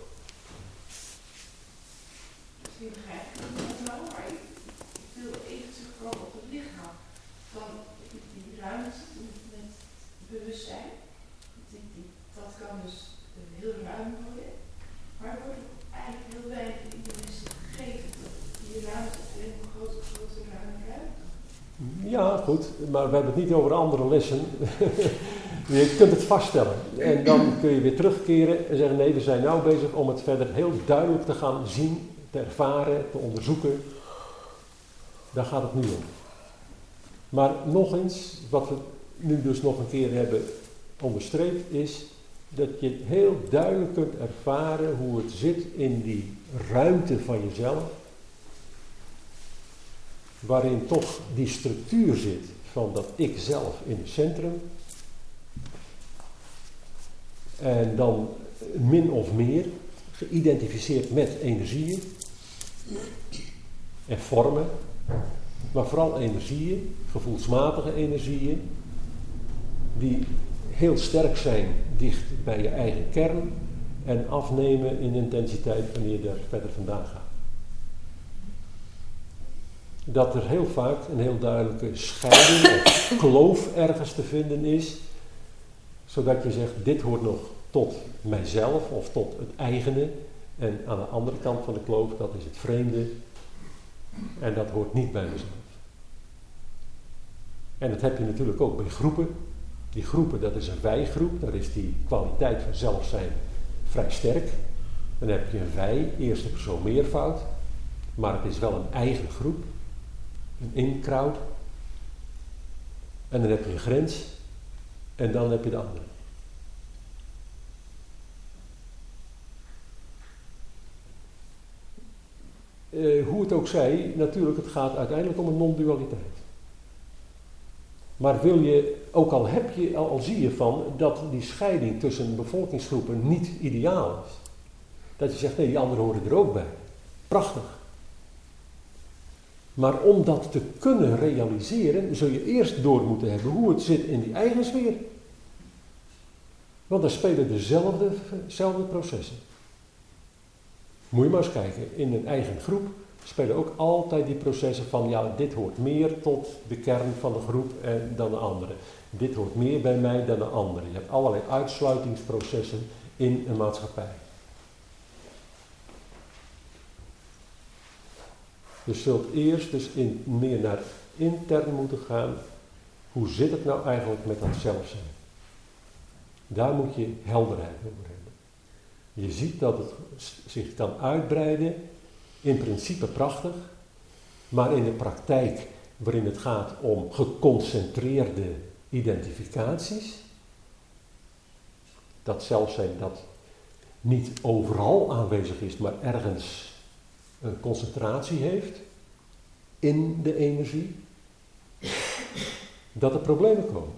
misschien begrijp ik het niet wel, maar ik wil even terugkomen op het lichaam. Van die ruimte met bewustzijn, dat kan dus heel ruim worden, maar er wordt eigenlijk heel weinig in de mensen gegeven. Die ruimte is een grote ruimte. Ja, goed, maar we hebben het niet over andere lessen. Je kunt het vaststellen en dan kun je weer terugkeren en zeggen nee, we zijn nou bezig om het verder heel duidelijk te gaan zien, te ervaren, te onderzoeken. Daar gaat het nu om. Maar nog eens, wat we nu dus nog een keer hebben onderstreept, is dat je heel duidelijk kunt ervaren hoe het zit in die ruimte van jezelf, waarin toch die structuur zit van dat ik zelf in het centrum. En dan min of meer geïdentificeerd met energieën en vormen, maar vooral energieën, gevoelsmatige energieën, die heel sterk zijn dicht bij je eigen kern en afnemen in intensiteit wanneer je daar verder vandaan gaat. Dat er heel vaak een heel duidelijke scheiding of kloof ergens te vinden is, zodat je zegt, dit hoort nog tot mijzelf of tot het eigene, en aan de andere kant van de kloof, dat is het vreemde, en dat hoort niet bij mezelf. En dat heb je natuurlijk ook bij groepen. Die groepen, dat is een wij-groep, daar is die kwaliteit van zelfzijn vrij sterk. Dan heb je een wij, eerste persoon meervoud, maar het is wel een eigen groep. Een in-crowd. En dan heb je een grens. En dan heb je de andere. Hoe het ook zij, natuurlijk, het gaat uiteindelijk om een non-dualiteit. Maar wil je, ook al zie je van dat die scheiding tussen bevolkingsgroepen niet ideaal is. Dat je zegt, nee, die anderen horen er ook bij. Prachtig. Maar om dat te kunnen realiseren, zul je eerst door moeten hebben hoe het zit in die eigen sfeer. Want daar spelen dezelfde processen. Moet je maar eens kijken, in een eigen groep spelen ook altijd die processen van, ja, dit hoort meer tot de kern van de groep dan de andere. Dit hoort meer bij mij dan de andere. Je hebt allerlei uitsluitingsprocessen in een maatschappij. Je zult eerst dus meer naar intern moeten gaan. Hoe zit het nou eigenlijk met dat zelfzijn? Daar moet je helderheid over hebben. Je ziet dat het zich kan uitbreiden, in principe prachtig, maar in de praktijk, waarin het gaat om geconcentreerde identificaties, dat zelfzijn dat niet overal aanwezig is, maar ergens een concentratie heeft in de energie, dat er problemen komen.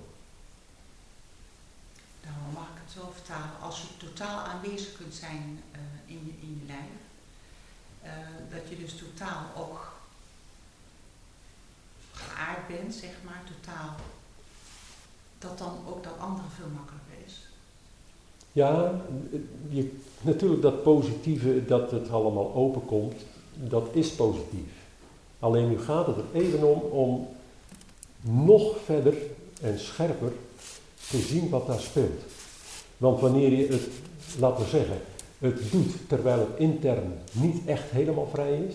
Nou, mag ik het zo vertalen? Als je totaal aanwezig kunt zijn in je lijf, dat je dus totaal ook geaard bent, zeg maar, totaal, dat dan ook dat andere veel makkelijker is. Ja, natuurlijk dat positieve, dat het allemaal openkomt, dat is positief. Alleen nu gaat het er even om nog verder en scherper te zien wat daar speelt. Want wanneer je het, laten we zeggen, het doet terwijl het intern niet echt helemaal vrij is,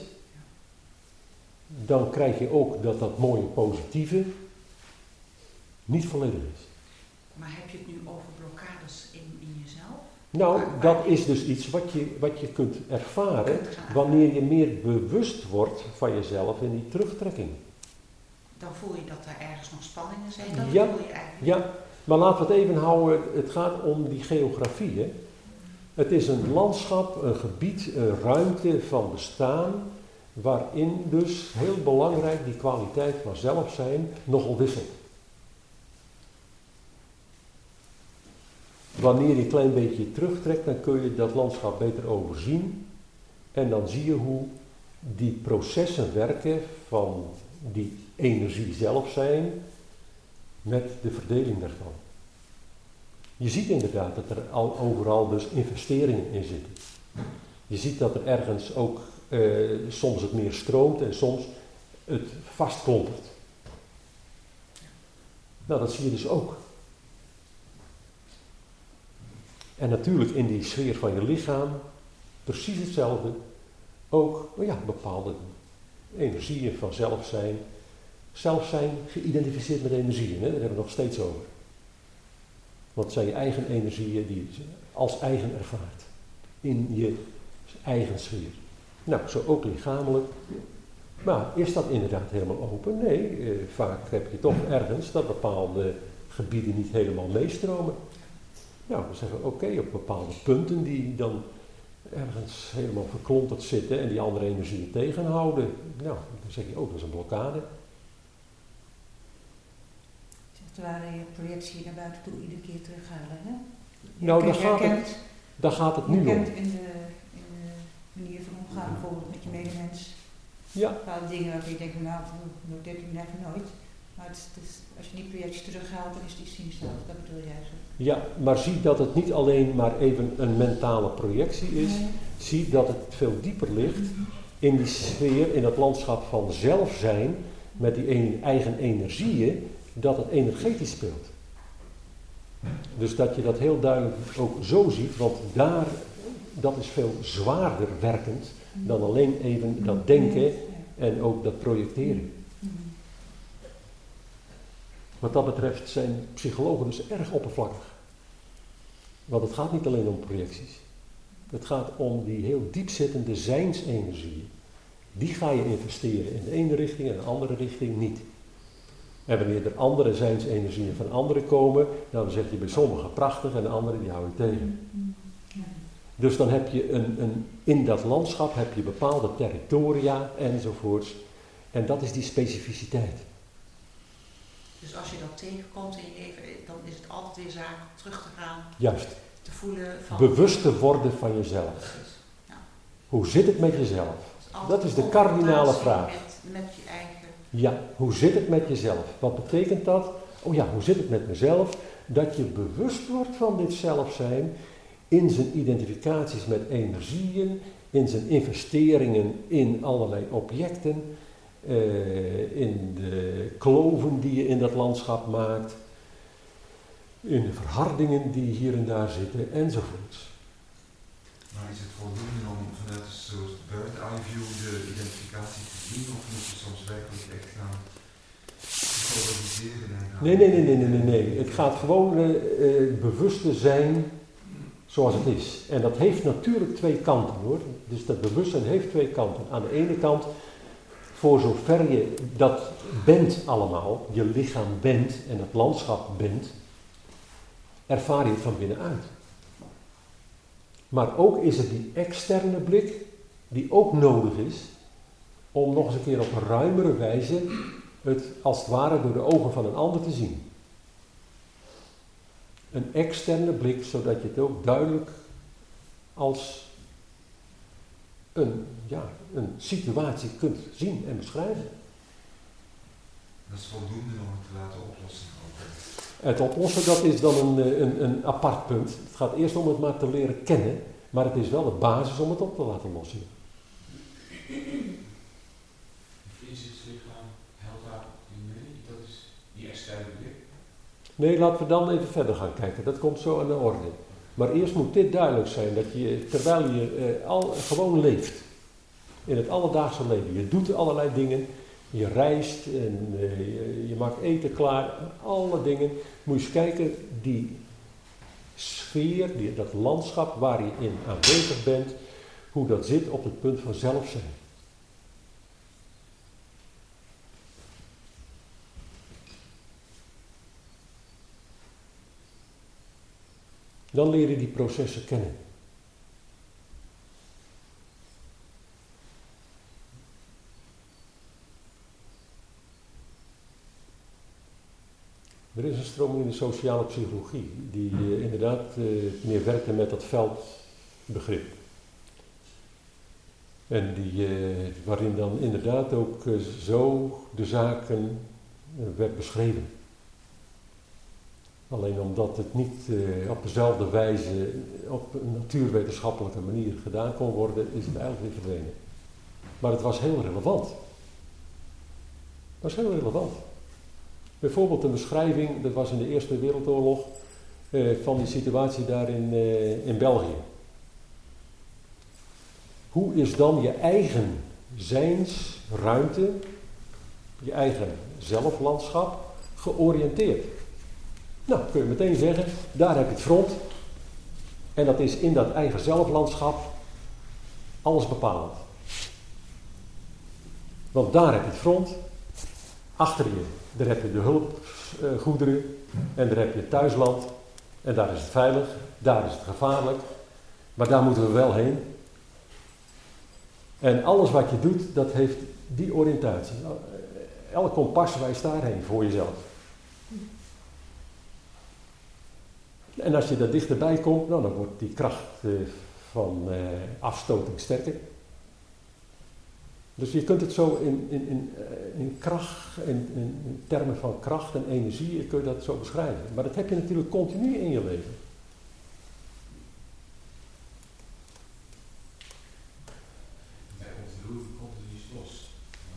dan krijg je ook dat dat mooie positieve niet volledig is. Maar heb je het nu over blokkades in jezelf? Nou, dat is dus iets wat je kunt ervaren wanneer je meer bewust wordt van jezelf in die terugtrekking. Dan voel je dat er ergens nog spanningen zijn, dat Ja, voel je eigenlijk. ja, maar laten we het even houden, het gaat om die geografie. Hè? Het is een landschap, een gebied, een ruimte van bestaan, waarin dus heel belangrijk die kwaliteit van zelf zijn nogal wisselt. Wanneer je een klein beetje terugtrekt, dan kun je dat landschap beter overzien. En dan zie je hoe die processen werken van die energie zelf zijn met de verdeling daarvan. Je ziet inderdaad dat er al overal dus investeringen in zitten. Je ziet dat er ergens ook soms het meer stroomt en soms het vastklontert. Nou, dat zie je dus ook. En natuurlijk in die sfeer van je lichaam, precies hetzelfde, ook bepaalde energieën van zelfzijn. Zelfzijn geïdentificeerd met energieën, hè? Daar hebben we het nog steeds over. Want het zijn je eigen energieën die je als eigen ervaart. In je eigen sfeer. Nou, zo ook lichamelijk. Maar is dat inderdaad helemaal open? Nee, vaak heb je toch ergens dat bepaalde gebieden niet helemaal meestromen. Nou, we zeggen oké, op bepaalde punten die dan ergens helemaal verklonterd zitten en die andere energieën tegenhouden. Nou, dan zeg je ook, dat is een blokkade. Het ware je projectie naar buiten toe iedere keer terughalen, hè? Nou, daar gaat het nu om. in de manier van omgaan, bijvoorbeeld met je medemens. Ja. Bepaalde dingen waarvan je denkt, nou, dat deed u never nooit. Maar als je die projectie terughaalt, dan is die zien zelf, dat bedoel je eigenlijk. Ja, maar zie dat het niet alleen maar even een mentale projectie is. Nee. Zie dat het veel dieper ligt in die sfeer, in dat landschap van zelfzijn, met die eigen energieën, dat het energetisch speelt. Dus dat je dat heel duidelijk ook zo ziet, want dat is veel zwaarder werkend dan alleen even dat denken en ook dat projecteren. Wat dat betreft zijn psychologen dus erg oppervlakkig. Want het gaat niet alleen om projecties. Het gaat om die heel diepzittende zijnsenergieën. Die ga je investeren in de ene richting en in de andere richting niet. En wanneer er andere zijnsenergieën van anderen komen, dan zeg je bij sommigen prachtig en de anderen die hou je tegen. Dus dan heb je in dat landschap heb je bepaalde territoria enzovoorts. En dat is die specificiteit. Dus als je dat tegenkomt in je leven, dan is het altijd weer zaak om terug te gaan. Juist. Te voelen van... Bewust te worden van jezelf. Precies. Ja. Hoe zit het met jezelf? Dus Dat is de kardinale vraag. Met je eigen... Ja, hoe zit het met jezelf? Wat betekent dat? Oh ja, hoe zit het met mezelf? Dat je bewust wordt van dit zelfzijn in zijn identificaties met energieën, in zijn investeringen in allerlei objecten, in de kloven die je in dat landschap maakt, in de verhardingen die hier en daar zitten, enzovoorts. Maar is het voldoende om vanuit een soort bird-eye view de identificatie te zien, of moet je soms werkelijk echt gaan visualiseren en gaan... Nee. Het gaat gewoon bewuste zijn zoals het is. En dat heeft natuurlijk twee kanten hoor. Dus dat bewustzijn heeft twee kanten. Aan de ene kant, voor zover je dat bent allemaal, je lichaam bent en het landschap bent, ervaar je het van binnenuit. Maar ook is het die externe blik, die ook nodig is, om nog eens een keer op een ruimere wijze het als het ware door de ogen van een ander te zien. Een externe blik, zodat je het ook duidelijk als een situatie kunt zien en beschrijven. Dat is voldoende om het te laten oplossen. Het oplossen, dat is dan een apart punt. Het gaat eerst om het maar te leren kennen, maar het is wel de basis om het op te laten lossen. Inzichtslichaam helpt daar in mee, dat is die externe blik. Nee, laten we dan even verder gaan kijken. Dat komt zo aan de orde. Maar eerst moet dit duidelijk zijn, dat je, terwijl je gewoon leeft, in het alledaagse leven, je doet allerlei dingen, je reist en je maakt eten klaar, alle dingen, moet je eens kijken, die sfeer, dat landschap waar je in aanwezig bent, hoe dat zit op het punt van zelf zijn. Dan leer je die processen kennen. Er is een stroming in de sociale psychologie die inderdaad meer werkte met dat veldbegrip. En waarin dan inderdaad ook zo de zaken werd beschreven. Alleen omdat het niet op dezelfde wijze, op een natuurwetenschappelijke manier gedaan kon worden, is het eigenlijk weer verdwenen. Maar het was heel relevant. Het was heel relevant. Bijvoorbeeld een beschrijving, dat was in de Eerste Wereldoorlog, van die situatie daar in België. Hoe is dan je eigen zijnsruimte, je eigen zelflandschap, georiënteerd? Nou, kun je meteen zeggen, daar heb je het front. En dat is in dat eigen zelflandschap alles bepalend. Want daar heb je het front, achter je, daar heb je de hulpgoederen en daar heb je het thuisland. En daar is het veilig, daar is het gevaarlijk, maar daar moeten we wel heen. En alles wat je doet, dat heeft die oriëntatie. Elk kompas wijst daarheen voor jezelf. En als je daar dichterbij komt, nou, dan wordt die kracht van afstoting sterker. Dus je kunt het zo in kracht, in termen van kracht en energie, kun je dat zo beschrijven. Maar dat heb je natuurlijk continu in je leven. Bij ontroering komt het iets los.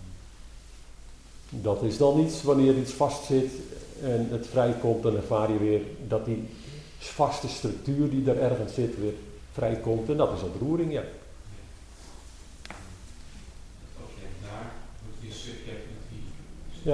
Dat is dan iets, wanneer iets vastzit en het vrijkomt, dan ervaar je weer dat die vaste structuur die daar ergens zit weer vrijkomt. En dat is ontroering, ja. Ja.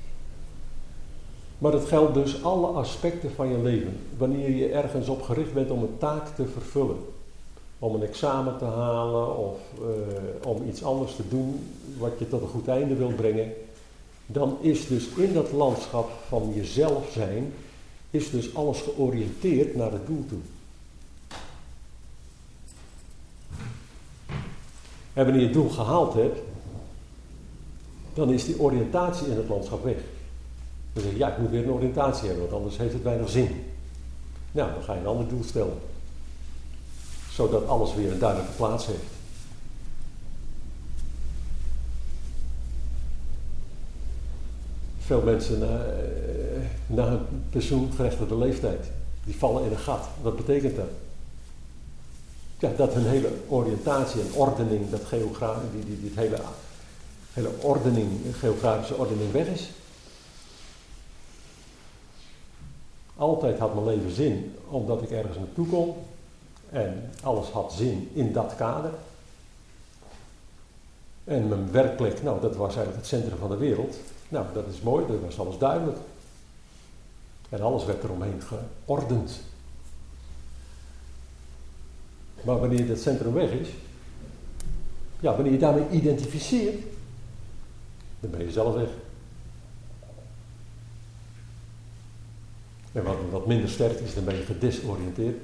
Maar dat geldt dus alle aspecten van je leven. Wanneer je ergens op gericht bent om een taak te vervullen. Om een examen te halen of om iets anders te doen wat je tot een goed einde wilt brengen. Dan is dus in dat landschap van jezelf zijn, is dus alles georiënteerd naar het doel toe. En wanneer je het doel gehaald hebt, dan is die oriëntatie in het landschap weg. Dan zeg je, ja, ik moet weer een oriëntatie hebben, want anders heeft het weinig zin. Nou, dan ga je een ander doel stellen. Zodat alles weer een duidelijke plaats heeft. Veel mensen na een pensioengerechtigde leeftijd, die vallen in een gat. Wat betekent dat? Ja, dat hun hele oriëntatie en ordening, dat die hele ordening, geografische ordening weg is. Altijd had mijn leven zin, omdat ik ergens naartoe kon. En alles had zin in dat kader. En mijn werkplek, nou, dat was eigenlijk het centrum van de wereld. Nou, dat is mooi, dat was alles duidelijk. En alles werd eromheen geordend. Maar wanneer dat centrum weg is, ja, wanneer je daarmee identificeert, dan ben je zelf weg. En wat minder sterk is, dan ben je gedesoriënteerd.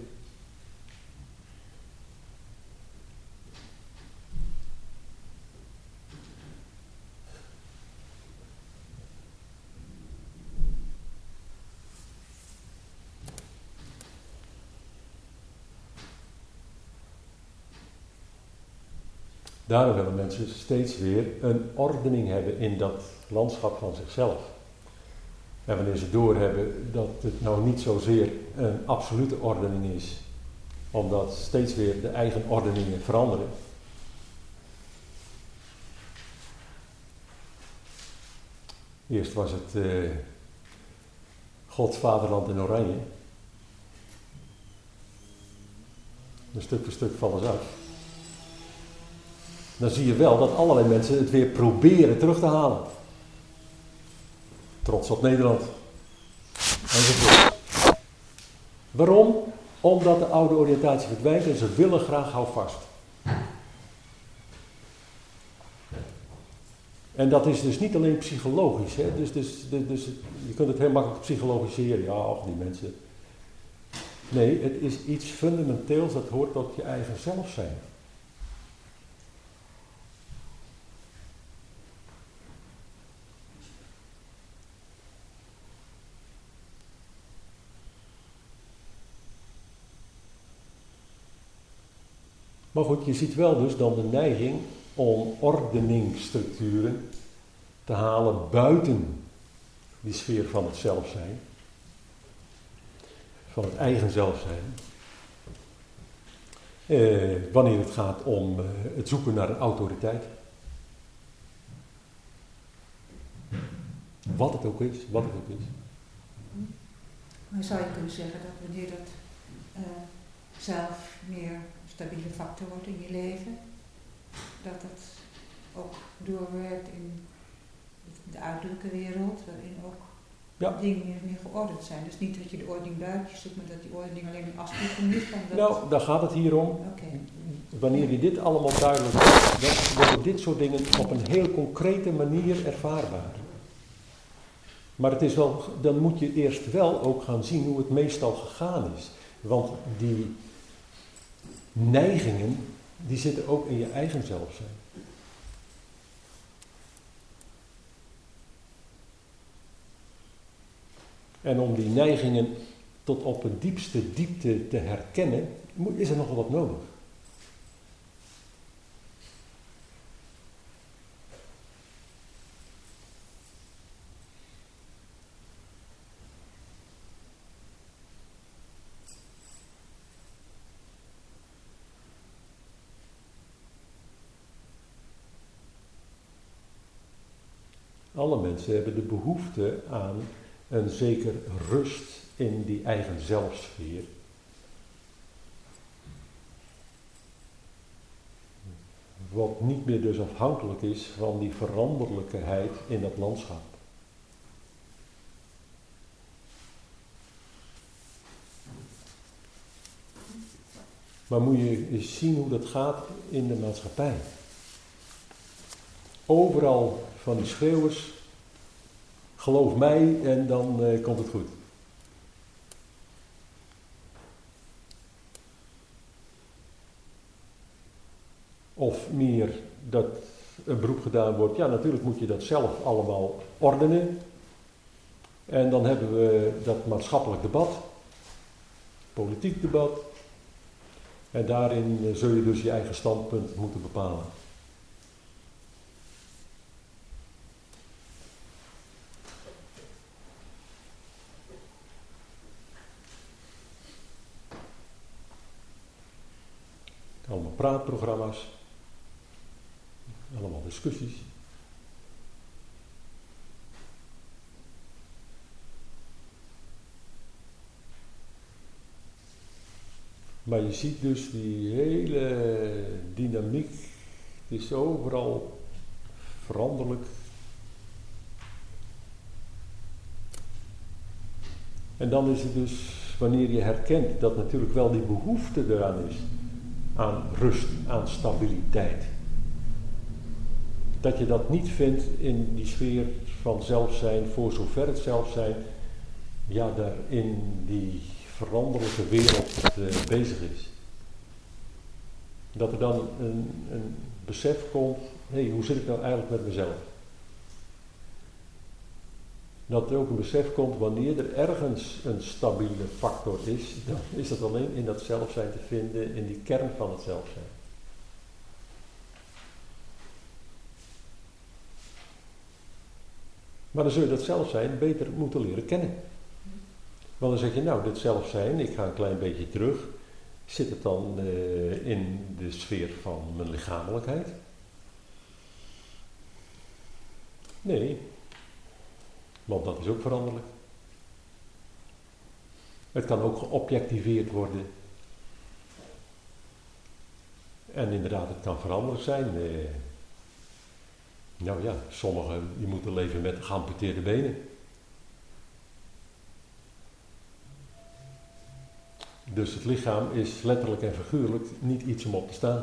Daarom willen mensen steeds weer een ordening hebben in dat landschap van zichzelf. En wanneer ze doorhebben dat het nou niet zozeer een absolute ordening is, omdat steeds weer de eigen ordeningen veranderen. Eerst was het Gods vaderland in oranje. Een stuk voor stuk vallen ze uit. Dan zie je wel dat allerlei mensen het weer proberen terug te halen. Trots op Nederland. Enzovoort. Waarom? Omdat de oude oriëntatie verdwijnt en ze willen graag houvast. En dat is dus niet alleen psychologisch. Hè? Dus je kunt het heel makkelijk psychologiseren. Ja, och, die mensen. Nee, het is iets fundamenteels dat hoort tot je eigen zelf zijn. Maar goed, je ziet wel dus dan de neiging om ordeningsstructuren te halen buiten die sfeer van het zelf zijn. Van het eigen zelf zijn. Wanneer het gaat om het zoeken naar een autoriteit. Wat het ook is. Maar zou je kunnen zeggen dat wanneer dat zelf meer een stabiele factor wordt in je leven, dat het ook doorwerkt in de uiterlijke wereld, waarin ook dingen meer geordend zijn. Dus niet dat je de ordening buiten zoekt, maar dat die ordening alleen een afspiegeling is van dat... Nou, daar gaat het hier om. Okay. Wanneer je dit allemaal duidelijk hebt, dan worden dit soort dingen op een heel concrete manier ervaarbaar. Maar het is wel, dan moet je eerst wel ook gaan zien hoe het meestal gegaan is. Want die neigingen, die zitten ook in je eigen zelf zijn. En om die neigingen tot op een diepste diepte te herkennen, is er nogal wat nodig. Alle mensen hebben de behoefte aan een zeker rust in die eigen zelfsfeer. Wat niet meer dus afhankelijk is van die veranderlijkheid in dat landschap. Maar moet je eens zien hoe dat gaat in de maatschappij. Overal van die schreeuwers, geloof mij en dan komt het goed. Of meer dat een beroep gedaan wordt, ja natuurlijk moet je dat zelf allemaal ordenen. En dan hebben we dat maatschappelijk debat, politiek debat. En daarin zul je dus je eigen standpunt moeten bepalen. Allemaal praatprogramma's. Allemaal discussies. Maar je ziet dus die hele dynamiek. Het is overal veranderlijk. En dan is het dus, wanneer je herkent dat natuurlijk wel die behoefte eraan is. Aan rust, aan stabiliteit. Dat je dat niet vindt in die sfeer van zelfzijn, voor zover het zelfzijn, ja, daar in die veranderlijke wereld bezig is. Dat er dan een besef komt, hé, hoe zit ik nou eigenlijk met mezelf? Dat er ook een besef komt, wanneer er ergens een stabiele factor is, dan is dat alleen in dat zelfzijn te vinden, in die kern van het zelfzijn. Maar dan zul je dat zelfzijn beter moeten leren kennen. Want dan zeg je, nou, dit zelfzijn, ik ga een klein beetje terug. Zit het dan in de sfeer van mijn lichamelijkheid? Nee. Want dat is ook veranderlijk. Het kan ook geobjectiveerd worden. En inderdaad, het kan veranderlijk zijn. Nou ja, sommigen die moeten leven met geamputeerde benen. Dus het lichaam is letterlijk en figuurlijk niet iets om op te staan.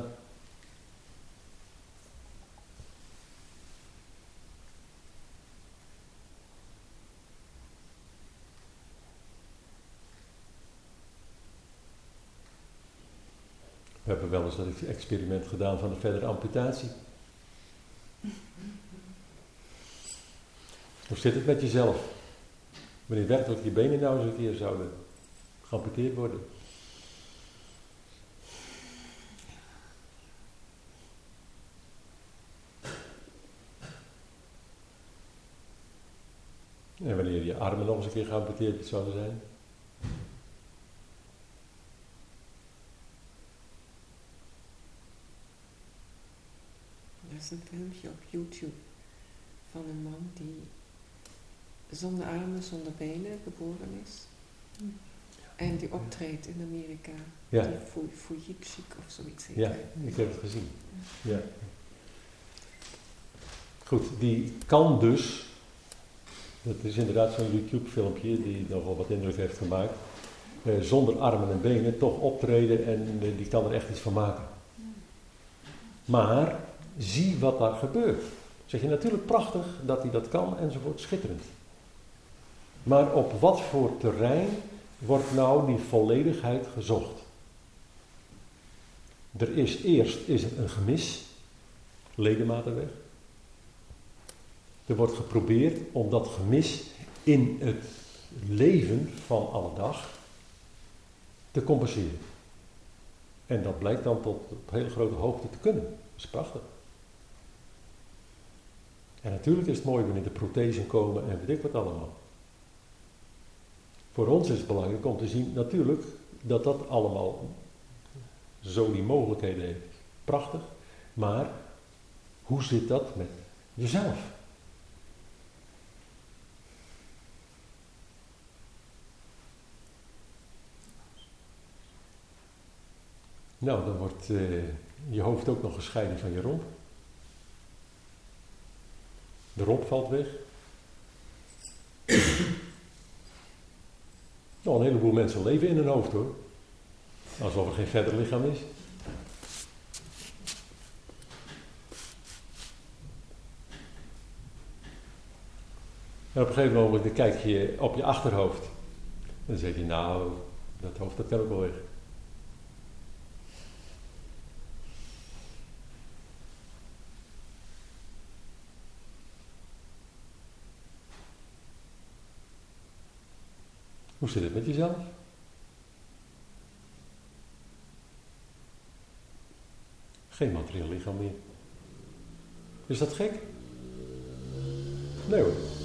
We hebben wel eens dat experiment gedaan van een verdere amputatie. Hoe zit het met jezelf? Wanneer werkelijk je benen nou eens een keer zouden geamputeerd worden? En wanneer je armen nog eens een keer geamputeerd zouden zijn? Er is een filmpje op YouTube van een man die zonder armen, zonder benen geboren is. En die optreedt in Amerika. Ja. Die Fujitsu of zoiets heet Ja, hij. ik heb het gezien. Ja. Goed, die kan dus, dat is inderdaad zo'n YouTube filmpje die nogal wat indruk heeft gemaakt, zonder armen en benen toch optreden en die kan er echt iets van maken. Maar zie wat daar gebeurt. Zeg je natuurlijk prachtig dat hij dat kan enzovoort, schitterend. Maar op wat voor terrein wordt nou die volledigheid gezocht? Er is eerst een gemis, ledematen weg. Er wordt geprobeerd om dat gemis in het leven van alle dag te compenseren. En dat blijkt dan tot op hele grote hoogte te kunnen. Dat is prachtig. En natuurlijk is het mooi wanneer de prothesen komen en weet ik wat allemaal. Voor ons is het belangrijk om te zien natuurlijk dat dat allemaal zo die mogelijkheden heeft. Prachtig. Maar hoe zit dat met jezelf? Nou, dan wordt je hoofd ook nog gescheiden van je romp. De romp valt weg. Nou, een heleboel mensen leven in hun hoofd hoor. Alsof er geen verder lichaam is. En op een gegeven moment dan kijk je op je achterhoofd. En dan zeg je, nou, dat hoofd dat kan ook wel weg. Hoe zit het met jezelf? Geen materieel lichaam meer. Is dat gek? Nee hoor.